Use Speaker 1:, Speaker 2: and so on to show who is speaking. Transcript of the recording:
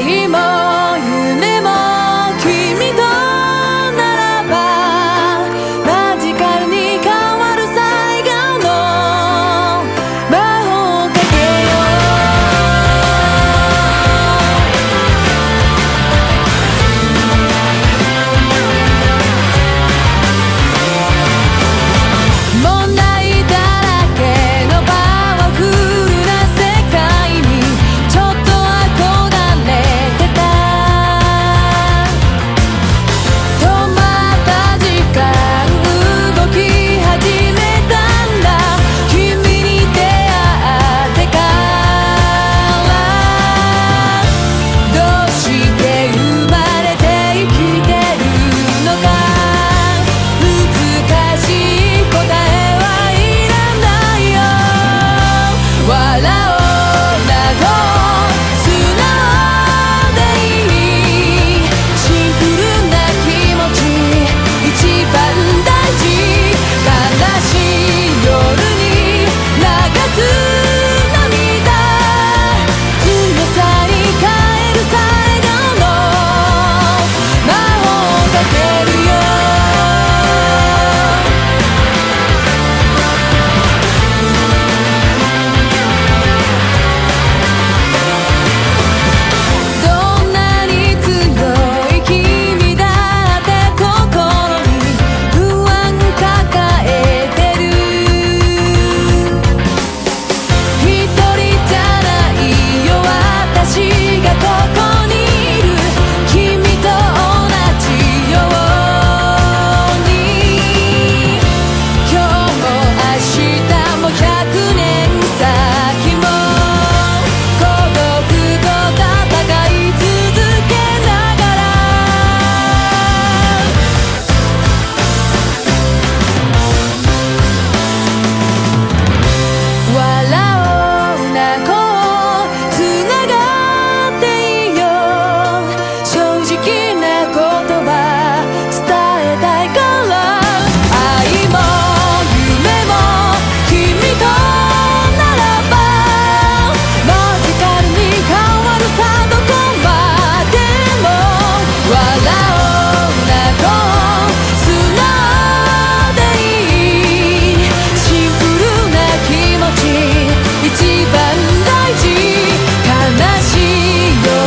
Speaker 1: いも夢も君とならばマジカルに変わる最後の魔法をかけよう。問題だらけのパワフルな世界にちょっと憧れてた。止まった時間動き始めたんだ。君に出会ってからどうして生まれて生きてるのか。難しい答えはいらないよ。笑